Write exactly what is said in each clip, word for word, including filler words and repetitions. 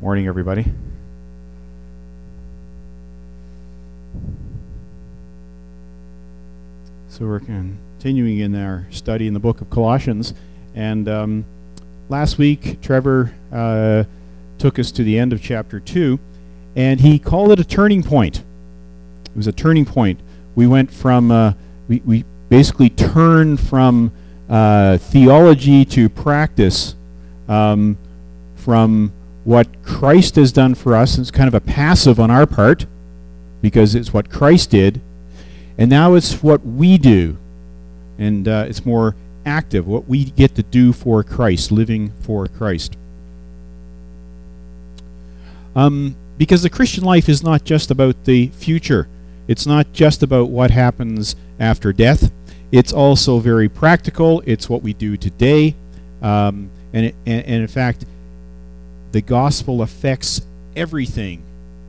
Morning, everybody. So we're continuing in our study in the book of Colossians, and um, last week Trevor uh, took us to the end of chapter two, and he called it a turning point. It was a turning point. We went from, uh, we, we basically turned from uh, theology to practice, um, from what Christ has done for us. It's kind of a passive on our part, because it's what Christ did, and now it's what we do, and uh, it's more active, what we get to do for Christ, living for Christ. Um, because the Christian life is not just about the future. It's not just about what happens after death. It's also very practical. It's what we do today, um, and, it, and, and in fact, the gospel affects everything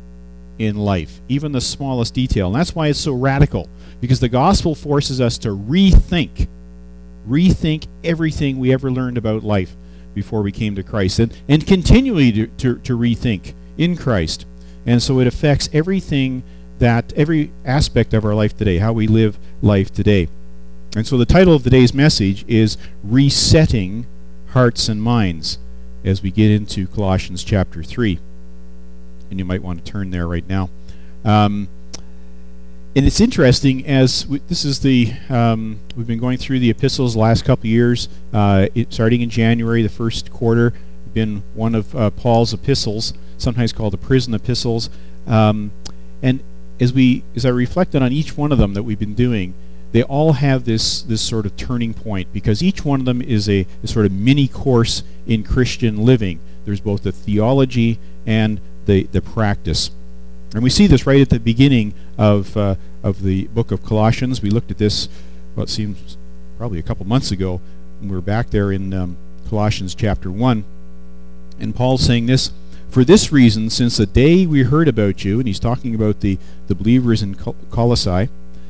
in life, even the smallest detail. And that's why it's so radical, because the gospel forces us to rethink, rethink everything we ever learned about life before we came to Christ, and, and continually to, to, to rethink in Christ. And so it affects everything, that every aspect of our life today, how we live life today. And so the title of today's message is Resetting Hearts and Minds, as we get into Colossians chapter three. And you might want to turn there right now. Um, and it's interesting, as we, this is the, um, we've been going through the epistles the last couple of years, uh, it, starting in January, the first quarter, been one of uh, Paul's epistles, sometimes called the prison epistles. Um, and as we, as I reflected on each one of them that we've been doing, they all have this this sort of turning point, because each one of them is a, a sort of mini course in Christian living. There's both the theology and the, the practice. And we see this right at the beginning of uh, of the book of Colossians. We looked at this, well, it seems probably a couple months ago, when we were back there in um, Colossians chapter one. And Paul's saying this: "For this reason, since the day we heard about you," and he's talking about the, the believers in Col- Colossae,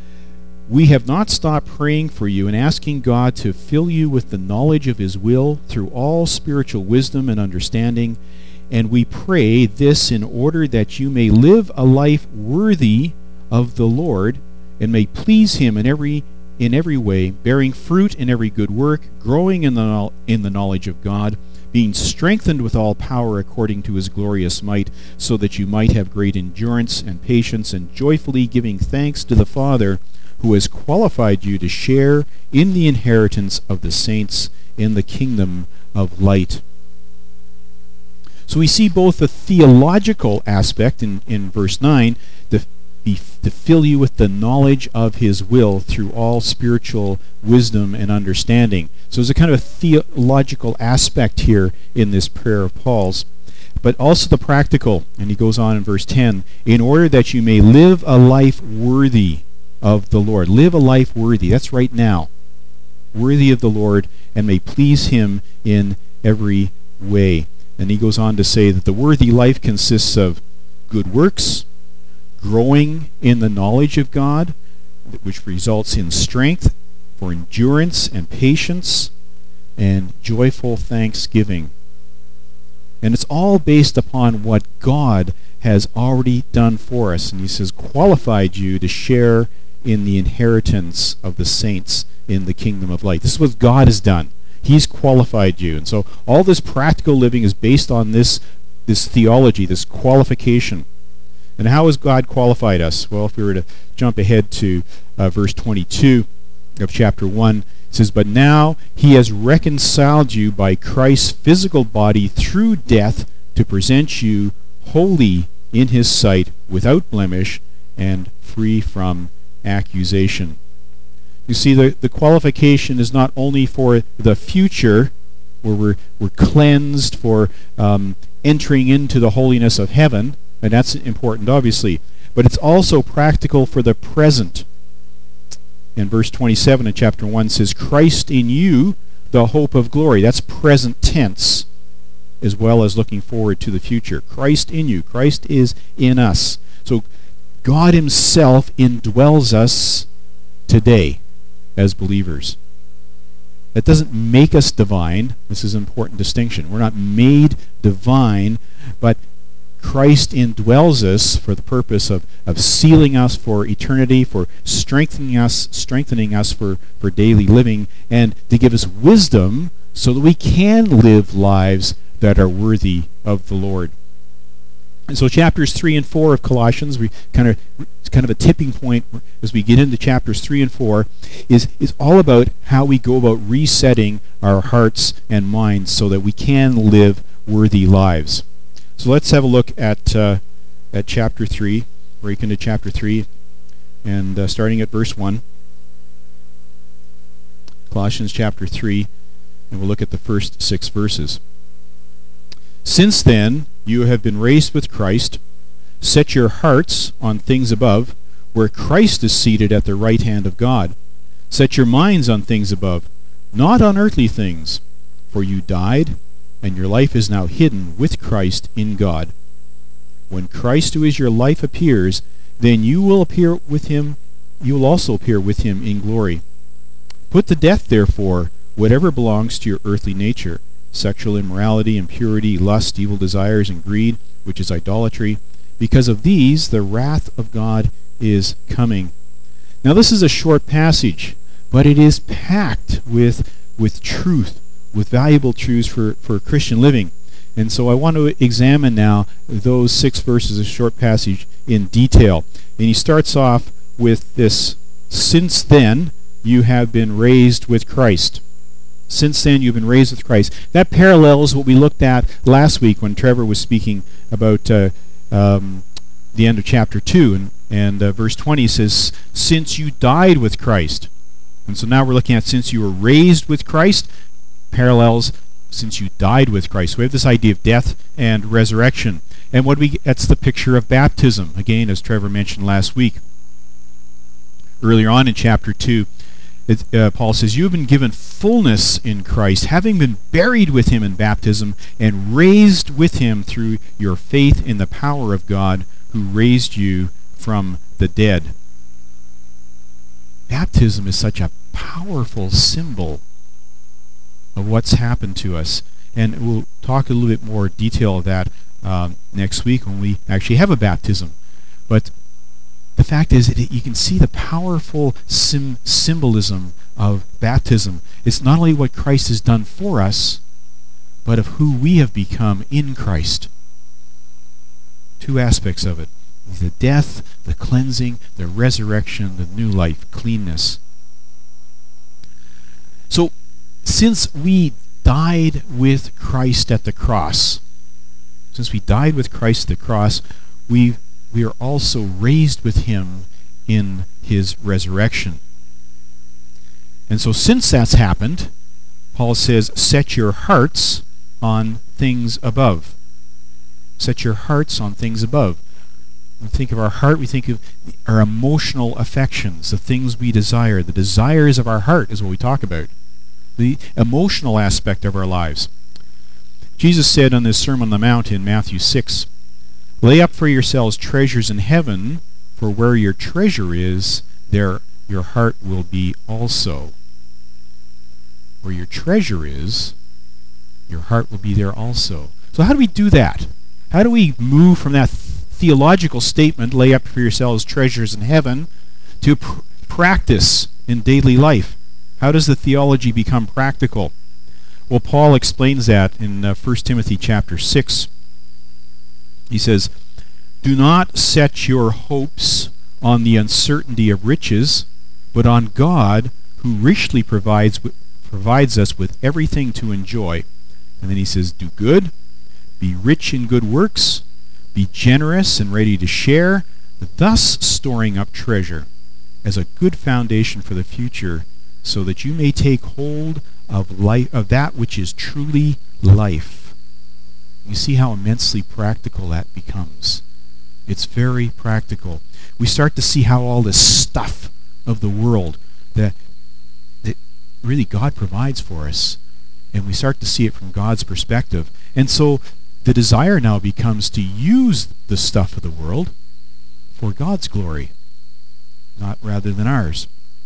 "we have not stopped praying for you and asking God to fill you with the knowledge of His will through all spiritual wisdom and understanding. And we pray this in order that you may live a life worthy of the Lord and may please Him in every in every way, bearing fruit in every good work, growing in the in the knowledge of God, being strengthened with all power according to His glorious might, so that you might have great endurance and patience, and joyfully giving thanks to the Father, who has qualified you to share in the inheritance of the saints in the kingdom of light." So we see both the theological aspect in, in verse nine, to, be, to fill you with the knowledge of His will through all spiritual wisdom and understanding. So there's a kind of a theological aspect here in this prayer of Paul's, but also the practical. And he goes on in verse ten, "in order that you may live a life worthy of the Lord." Live a life worthy. That's right now. Worthy of the Lord, and may please Him in every way. And he goes on to say that the worthy life consists of good works, growing in the knowledge of God, which results in strength for endurance and patience, and joyful thanksgiving. And it's all based upon what God has already done for us. And he says, qualified you to share in the inheritance of the saints in the kingdom of light. This is what God has done. He's qualified you. And so all this practical living is based on this, this theology, this qualification. And how has God qualified us? Well, if we were to jump ahead to uh, verse twenty-two of chapter one, it says, "But now He has reconciled you by Christ's physical body through death, to present you holy in His sight, without blemish, and free from accusation." You see, the, the qualification is not only for the future, where we're, we're cleansed for um, entering into the holiness of heaven, and that's important, obviously, but it's also practical for the present. And verse twenty-seven in chapter one says, "Christ in you, the hope of glory." That's present tense, as well as looking forward to the future. Christ in you. Christ is in us. So God Himself indwells us today as believers. That doesn't make us divine. This is an important distinction. We're not made divine, but Christ indwells us for the purpose of, of sealing us for eternity, for strengthening us, strengthening us for, for daily living, and to give us wisdom so that we can live lives that are worthy of the Lord. And so chapters three and four of Colossians, we kind of it's kind of a tipping point as we get into chapters three and four, is is all about how we go about resetting our hearts and minds so that we can live worthy lives. So let's have a look at uh, at chapter three. Break into chapter three, and uh, starting at verse one. Colossians chapter three, and we'll look at the first six verses. Since then, you have been raised with Christ. Set your hearts on things above, where Christ is seated at the right hand of God. Set your minds on things above, not on earthly things. For you died, and your life is now hidden with Christ in God. When Christ, who is your life, appears, then you will appear with him. You will also appear with him in glory. Put to death, therefore, whatever belongs to your earthly nature: sexual immorality, impurity, lust, evil desires, and greed, which is idolatry. Because of these, the wrath of God is coming. Now, this is a short passage, but it is packed with with truth, with valuable truths for, for Christian living. And so I want to examine now those six verses of short passage in detail. And he starts off with this: since then you have been raised with Christ. Since then you've been raised with Christ. That parallels what we looked at last week when Trevor was speaking about uh, um, the end of chapter two. And, and uh, verse twenty says, since you died with Christ. And so now we're looking at since you were raised with Christ, parallels since you died with Christ. So we have this idea of death and resurrection. And what we that's the picture of baptism, again, as Trevor mentioned last week. Earlier on in chapter two, It, uh, Paul says, you have been given fullness in Christ, having been buried with him in baptism and raised with him through your faith in the power of God who raised you from the dead. Baptism is such a powerful symbol of what's happened to us. And we'll talk a little bit more detail of that um, next week when we actually have a baptism. But the fact is that you can see the powerful sim- symbolism of baptism. It's not only what Christ has done for us, but of who we have become in Christ. Two aspects of it: the death, the cleansing, the resurrection, the new life, cleanness. So, since we died with Christ at the cross, since we died with Christ at the cross, we we are also raised with him in his resurrection. And so since that's happened, Paul says, set your hearts on things above. Set your hearts on things above. When we think of our heart, we think of our emotional affections, the things we desire. The desires of our heart is what we talk about. The emotional aspect of our lives. Jesus said on this Sermon on the Mount in Matthew six, lay up for yourselves treasures in heaven, for where your treasure is, there your heart will be also. Where your treasure is, your heart will be there also. So how do we do that? How do we move from that theological statement, lay up for yourselves treasures in heaven, to pr- practice in daily life? How does the theology become practical? Well, Paul explains that in uh, First Timothy chapter six. He says, do not set your hopes on the uncertainty of riches, but on God, who richly provides provides us with everything to enjoy. And then he says, do good, be rich in good works, be generous and ready to share, thus storing up treasure as a good foundation for the future, so that you may take hold of life, of that which is truly life. You see how immensely practical that becomes. It's very practical. We start to see how all this stuff of the world that, that really God provides for us, and we start to see it from God's perspective. And so the desire now becomes to use the stuff of the world for God's glory, not rather than ours.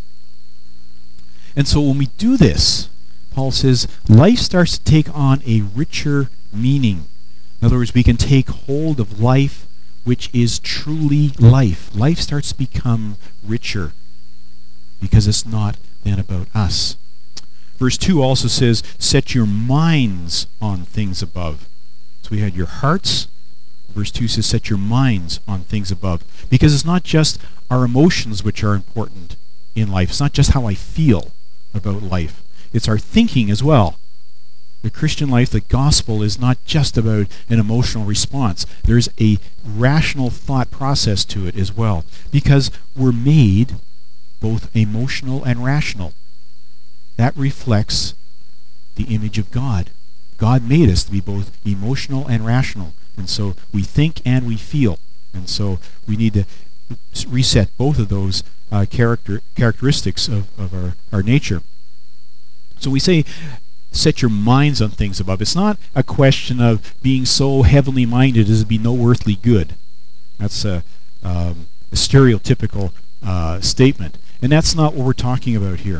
And so when we do this, Paul says, life starts to take on a richer meaning. In other words, we can take hold of life which is truly life. Life starts to become richer because it's not then about us. Verse two also says, set your minds on things above. So we had your hearts. Verse two says, set your minds on things above. Because it's not just our emotions which are important in life. It's not just how I feel about life. It's our thinking as well. The Christian life, the gospel, is not just about an emotional response. There's a rational thought process to it as well. Because we're made both emotional and rational. That reflects the image of God. God made us to be both emotional and rational. And so we think and we feel. And so we need to reset both of those uh, character characteristics of, of our, our nature. So we say, set your minds on things above. It's not a question of being so heavenly minded as to be no earthly good. That's a, um, a stereotypical uh, statement. And that's not what we're talking about here.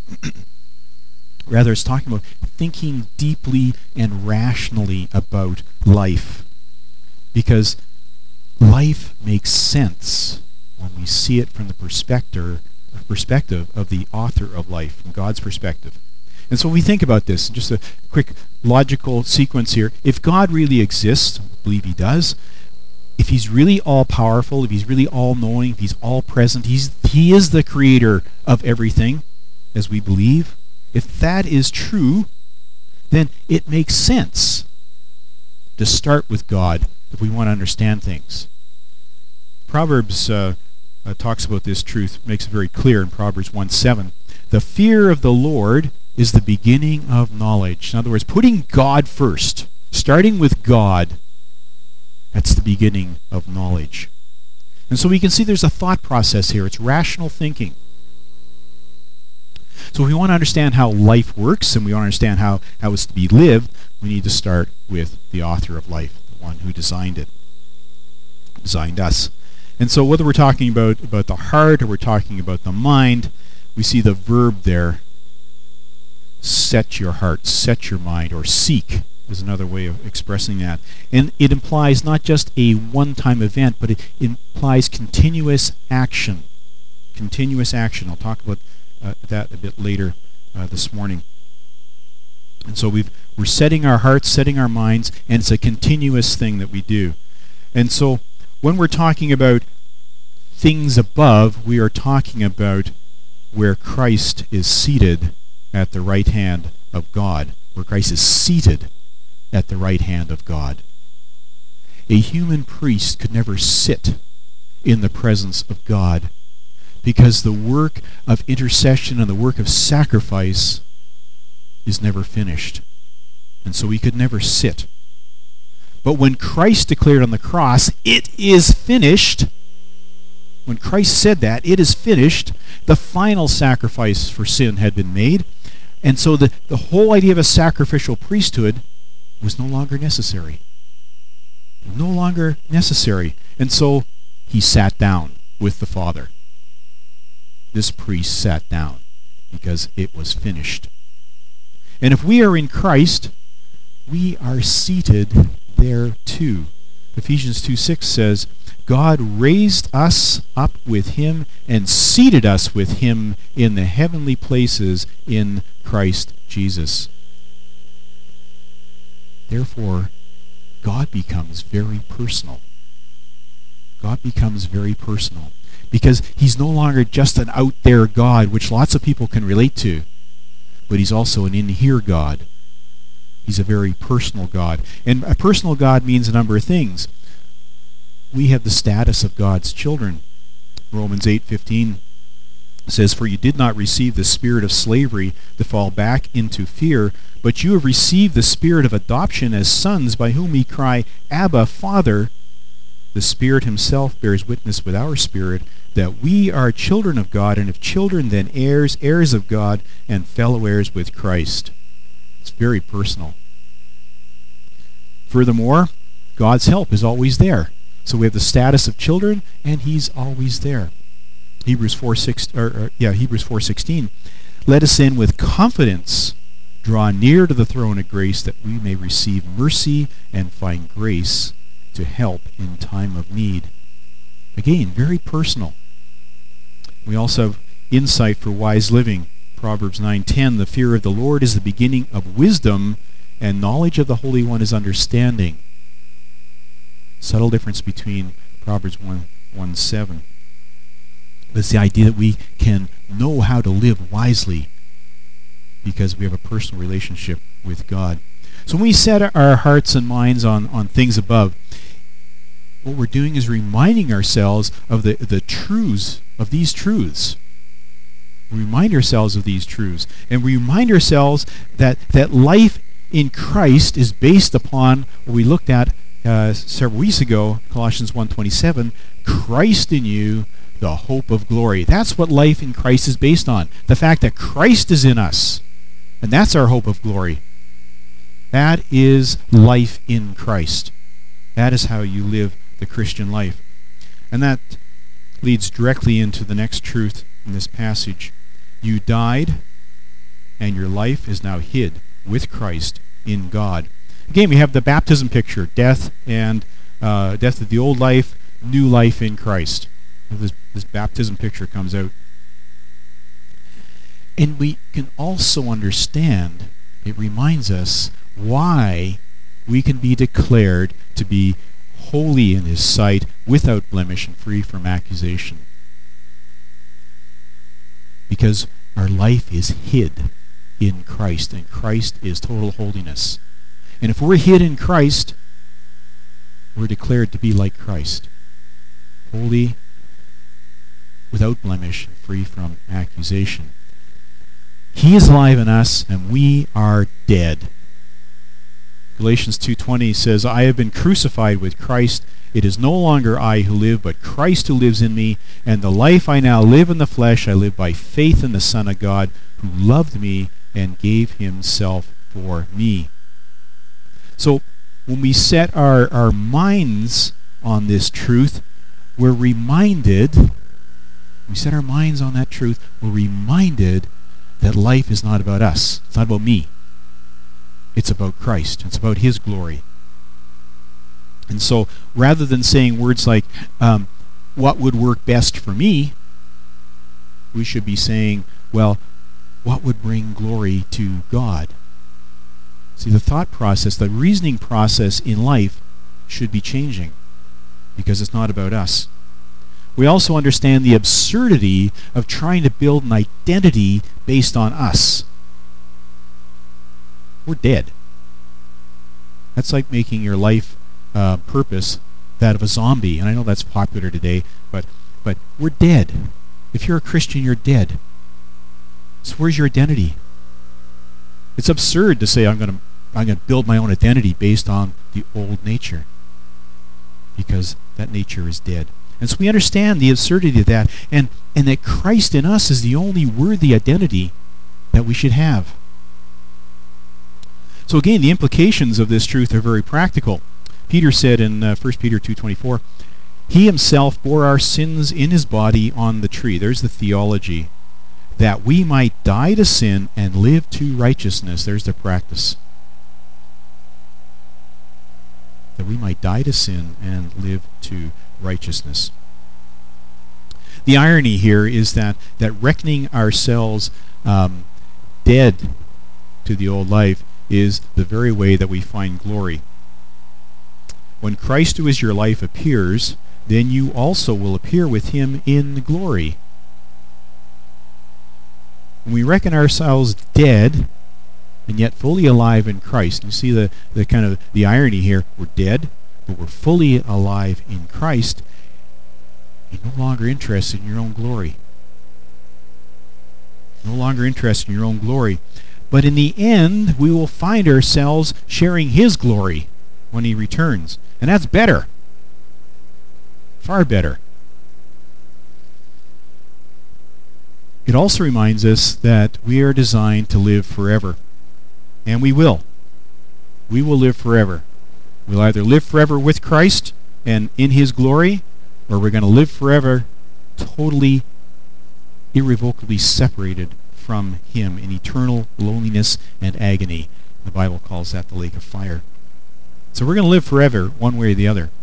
Rather, it's talking about thinking deeply and rationally about life. Because life makes sense when we see it from the perspective, perspective of the author of life, from God's perspective. And so when we think about this, just a quick logical sequence here. If God really exists, I believe he does, if he's really all-powerful, if he's really all-knowing, if he's all-present, he's, he is the creator of everything, as we believe. If that is true, then it makes sense to start with God if we want to understand things. Proverbs uh, uh, talks about this truth, makes it very clear in Proverbs one seven. The fear of the Lord is the beginning of knowledge. In other words, putting God first, starting with God, that's the beginning of knowledge. And so we can see there's a thought process here. It's rational thinking. So if we want to understand how life works and we want to understand how, how it's to be lived, we need to start with the author of life, the one who designed it, designed us. And so whether we're talking about, about the heart or we're talking about the mind, we see the verb there, set your heart, set your mind, or seek is another way of expressing that. And it implies not just a one-time event, but it implies continuous action. Continuous action. I'll talk about uh, that a bit later uh, this morning. And so we've, we're setting our hearts, setting our minds, and it's a continuous thing that we do. And so when we're talking about things above, we are talking about where Christ is seated at the right hand of God, where Christ is seated at the right hand of God. A human priest could never sit in the presence of God because the work of intercession and the work of sacrifice is never finished. And so he could never sit. But when Christ declared on the cross, it is finished, when Christ said that, it is finished, the final sacrifice for sin had been made. And so the, the whole idea of a sacrificial priesthood was no longer necessary. No longer necessary. And so he sat down with the Father. This priest sat down because it was finished. And if we are in Christ, we are seated there too. Ephesians two six says, God raised us up with him and seated us with him in the heavenly places in Christ Jesus. Therefore, God becomes very personal. God becomes very personal because he's no longer just an out there God, which lots of people can relate to, but he's also an in here God. He's a very personal God. And a personal God means a number of things. We have the status of God's children. Romans eight fifteen says, for you did not receive the spirit of slavery to fall back into fear, but you have received the spirit of adoption as sons, by whom we cry, Abba, Father. The Spirit himself bears witness with our spirit that we are children of God, and if children, then heirs, heirs of God, and fellow heirs with Christ. It's very personal. Furthermore, God's help is always there. So we have the status of children, and he's always there. Hebrews four six, or, or yeah, Hebrews four sixteen. Let us then with confidence Draw near to the throne of grace that we may receive mercy and find grace to help in time of need. Again, very personal. We also have insight for wise living. Proverbs nine ten, the fear of the Lord is the beginning of wisdom, and knowledge of the Holy One is understanding. Subtle difference between Proverbs one, one seven. It's the idea that we can know how to live wisely because we have a personal relationship with God. So when we set our hearts and minds on, on things above, what we're doing is reminding ourselves of the, the truths, of these truths. We remind ourselves of these truths. And we remind ourselves that, that life in Christ is based upon what we looked at uh, several weeks ago, Colossians one twenty-seven, Christ in you, the hope of glory. That's what life in Christ is based on. The fact that Christ is in us. And that's our hope of glory. That is life in Christ. That is how you live the Christian life. And that leads directly into the next truth in this passage. You died, and your life is now hid with Christ in God. Again, we have the baptism picture, death and uh, death of the old life, new life in Christ. This, this baptism picture comes out. And we can also understand, it reminds us why we can be declared to be holy in His sight, without blemish and free from accusation. Because our life is hid in Christ, and Christ is total holiness. And if we're hid in Christ, we're declared to be like Christ, holy, without blemish, and free from accusation. He is alive in us, and we are dead. Galatians two twenty says, I have been crucified with Christ. It is no longer I who live, but Christ who lives in me. And the life I now live in the flesh, I live by faith in the Son of God, who loved me and gave Himself for me. So when we set our, our minds on this truth, we're reminded, we set our minds on that truth, we're reminded that life is not about us. It's not about me. It's about Christ. It's about His glory. And so rather than saying words like, um, what would work best for me, we should be saying, well, what would bring glory to God? See, the thought process, the reasoning process in life should be changing because it's not about us. We also understand the absurdity of trying to build an identity based on us. We're dead. That's like making your life uh, purpose that of a zombie. And I know that's popular today, but but we're dead. If you're a Christian, you're dead. So where's your identity? It's absurd to say I'm going to I'm going to build my own identity based on the old nature, because that nature is dead. And so we understand the absurdity of that, and, and that Christ in us is the only worthy identity that we should have. So again, the implications of this truth are very practical. Peter said in uh, First Peter two twenty-four, He Himself bore our sins in His body on the tree. There's the theology. That we might die to sin and live to righteousness. There's the practice. That we might die to sin and live to righteousness. The irony here is that, that reckoning ourselves um, dead to the old life is the very way that we find glory. When Christ, who is your life, appears, then you also will appear with Him in glory. When we reckon ourselves dead and yet fully alive in Christ, you see the, the kind of the irony here. We're dead, but we're fully alive in Christ. You're no longer interested in your own glory. No longer interested in your own glory. But in the end, we will find ourselves sharing His glory when He returns. And that's better. Far better. It also reminds us that we are designed to live forever. And we will. We will live forever. We'll either live forever with Christ and in His glory, or we're going to live forever totally, irrevocably separated from him in eternal loneliness and agony. The Bible calls that the lake of fire. So we're going to live forever, one way or the other.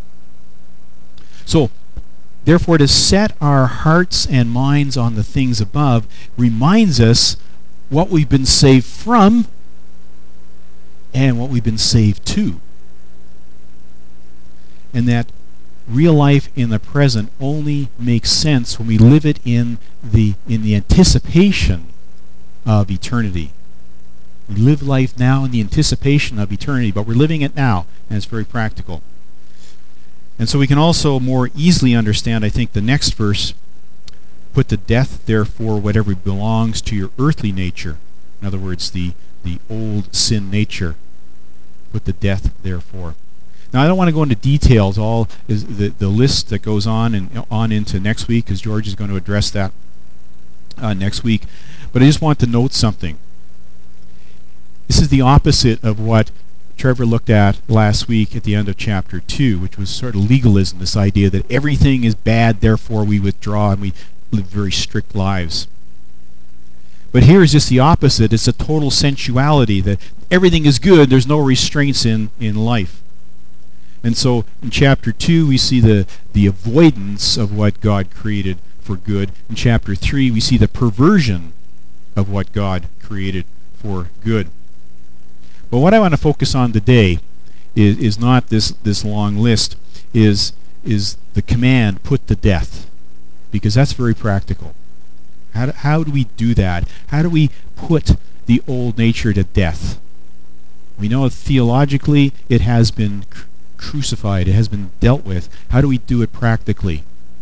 So, therefore, to set our hearts and minds on the things above reminds us what we've been saved from and what we've been saved to. And that real life in the present only makes sense when we live it in the in the anticipation of eternity. We live life now in the anticipation of eternity, but we're living it now, and it's very practical. And so we can also more easily understand, I think, the next verse, put to death, therefore, whatever belongs to your earthly nature. In other words, the, the old sin nature. Put to death, therefore. Now, I don't want to go into details, all is the, the list that goes on and on into next week, because George is going to address that uh, next week. But I just want to note something. This is the opposite of what Trevor looked at last week at the end of chapter two, which was sort of legalism, this idea that everything is bad, therefore we withdraw and we live very strict lives. But here is just the opposite. It's a total sensuality, that everything is good, there's no restraints in, in life. And so in chapter two we see the, the avoidance of what God created for good. In chapter three we see the perversion of what God created for good. But what I want to focus on today is, is not this, this long list, is, is the command, put to death, because that's very practical. How do, how do we do that? How do we put the old nature to death? We know theologically it has been cr- crucified, it has been dealt with. How do we do it practically?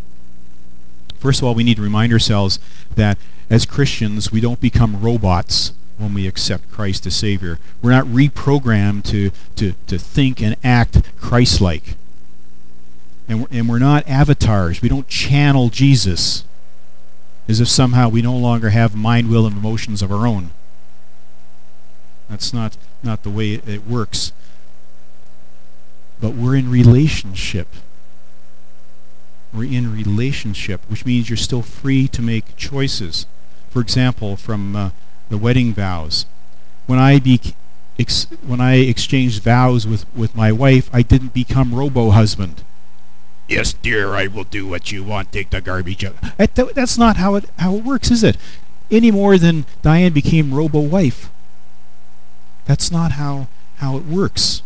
First of all, we need to remind ourselves that as Christians, we don't become robots when we accept Christ as Savior. We're not reprogrammed to, to, to think and act Christ-like. And we're, and we're not avatars. We don't channel Jesus as if somehow we no longer have mind, will, and emotions of our own. That's not, not the way it, it works. But we're in relationship. We're in relationship, which means you're still free to make choices. For example, from uh, the wedding vows. When I be, ex, when I exchanged vows with, with my wife, I didn't become robo-husband. Yes, dear, I will do what you want. Take the garbage out. That, that's not how it how it works, is it? Any more than Diane became robo-wife. That's not how, how it works.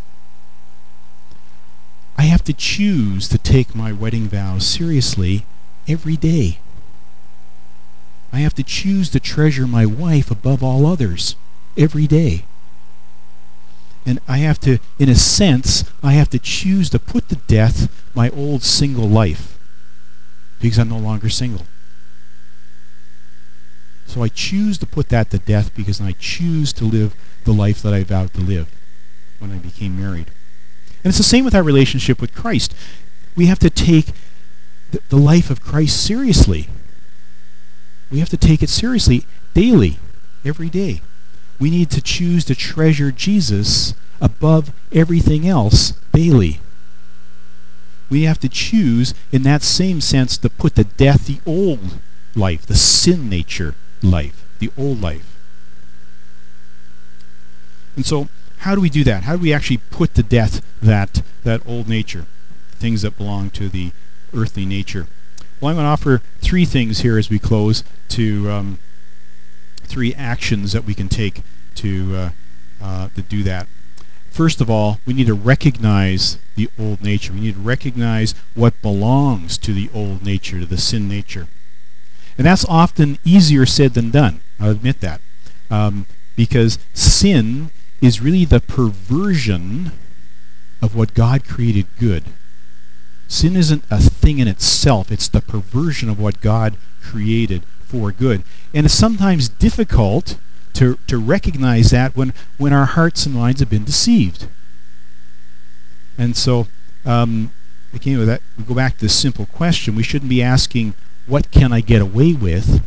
I have to choose to take my wedding vows seriously every day. I have to choose to treasure my wife above all others every day. And I have to, in a sense, I have to choose to put to death my old single life, because I'm no longer single. So I choose to put that to death because I choose to live the life that I vowed to live when I became married. And it's the same with our relationship with Christ. We have to take the, the life of Christ seriously. We have to take it seriously daily, every day. We need to choose to treasure Jesus above everything else daily. We have to choose, in that same sense, to put to death the old life, the sin nature life, the old life. And so, how do we do that? How do we actually put to death that, that old nature, things that belong to the earthly nature? Well, I'm going to offer three things here as we close, to um, three actions that we can take to uh, uh, to do that. First of all, we need to recognize the old nature. We need to recognize what belongs to the old nature, to the sin nature. And that's often easier said than done. I'll admit that. Um, because sin is really the perversion of what God created good. Sin isn't a thing in itself. It's the perversion of what God created for good. And it's sometimes difficult to, to recognize that when, when our hearts and minds have been deceived. And so, um, again, with that, we go back to this simple question. We shouldn't be asking, what can I get away with?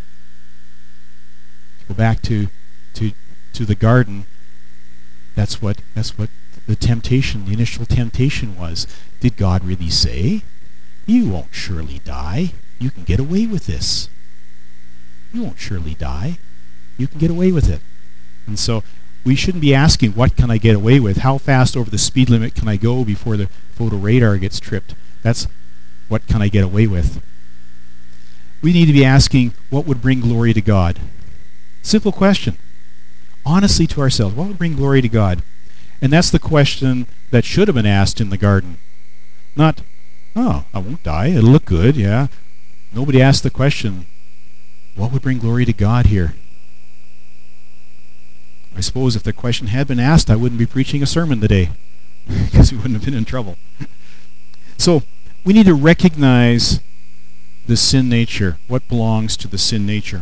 Go back to, to, to the garden. That's what, that's what the temptation, the initial temptation was. Did God really say, you won't surely die? You can get away with this. You won't surely die. you can get away with it. And so we shouldn't be asking, what can I get away with? How fast over the speed limit can I go before the photo radar gets tripped? That's what can I get away with? We need to be asking, what would bring glory to God? Simple question. Honestly to ourselves, what would bring glory to God? And that's the question that should have been asked in the garden. Not, oh, I won't die, it'll look good, yeah. Nobody asked the question, what would bring glory to God here? I suppose if the question had been asked, I wouldn't be preaching a sermon today, because we wouldn't have been in trouble. So, we need to recognize the sin nature, what belongs to the sin nature.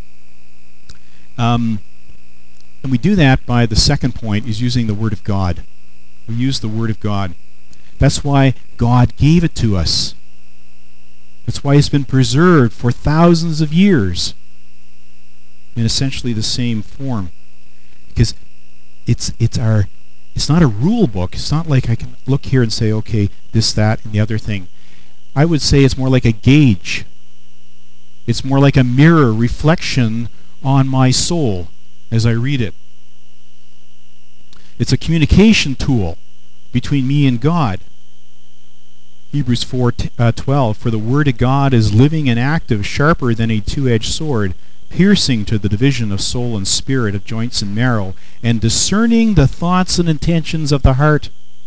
Um, and we do that by the second point, is using the Word of God. We use the Word of God. That's why God gave it to us. That's why it's been preserved for thousands of years in essentially the same form. Because it's it's our it's not a rule book. It's not like I can look here and say, okay, this, that, and the other thing. I would say it's more like a gauge. It's more like a mirror reflection on my soul as I read it. It's a communication tool between me and God. Hebrews four twelve, for the word of God is living and active, sharper than a two-edged sword, piercing to the division of soul and spirit, of joints and marrow, and discerning the thoughts and intentions of the heart.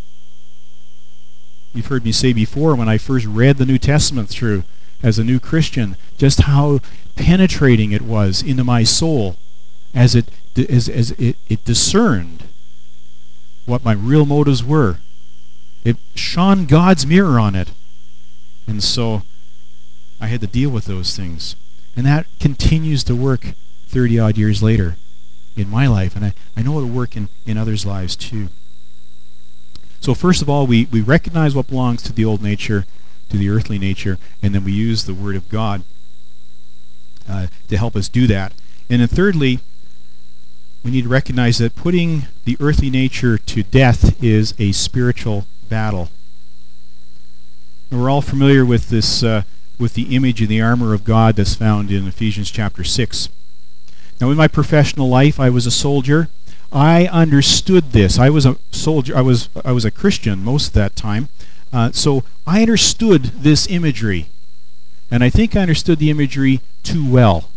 You've heard me say before, when I first read the New Testament through as a new Christian, just how penetrating it was into my soul as it as, as it, it discerned what my real motives were. It shone God's mirror on it. And so I had to deal with those things. And that continues to work thirty-odd years later in my life. And I, I know it'll work in, in others' lives too. So first of all, we, we recognize what belongs to the old nature, to the earthly nature, and then we use the Word of God uh, to help us do that. And then thirdly, we need to recognize that putting the earthly nature to death is a spiritual battle. And we're all familiar with this, uh, with the image of the armor of God that's found in Ephesians chapter six. Now, in my professional life, I was a soldier. I understood this. I was a soldier. I was I was a Christian most of that time, uh, so I understood this imagery, and I think I understood the imagery too well,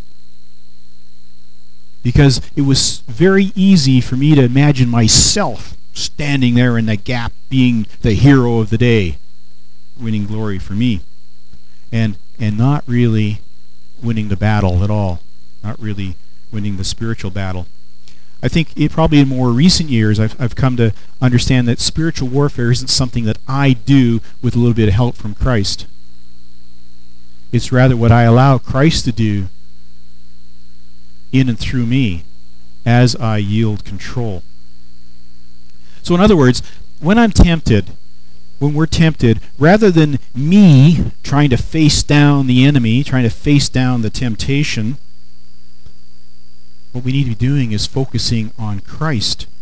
because it was very easy for me to imagine myself standing there in the gap, being the hero of the day, winning glory for me, and and not really winning the battle at all, not really winning the spiritual battle. I think it probably in more recent years I've, I've come to understand that spiritual warfare isn't something that I do with a little bit of help from Christ. It's rather what I allow Christ to do in and through me as I yield control. So in other words, when I'm tempted, when we're tempted, rather than me trying to face down the enemy, trying to face down the temptation, what we need to be doing is focusing on Christ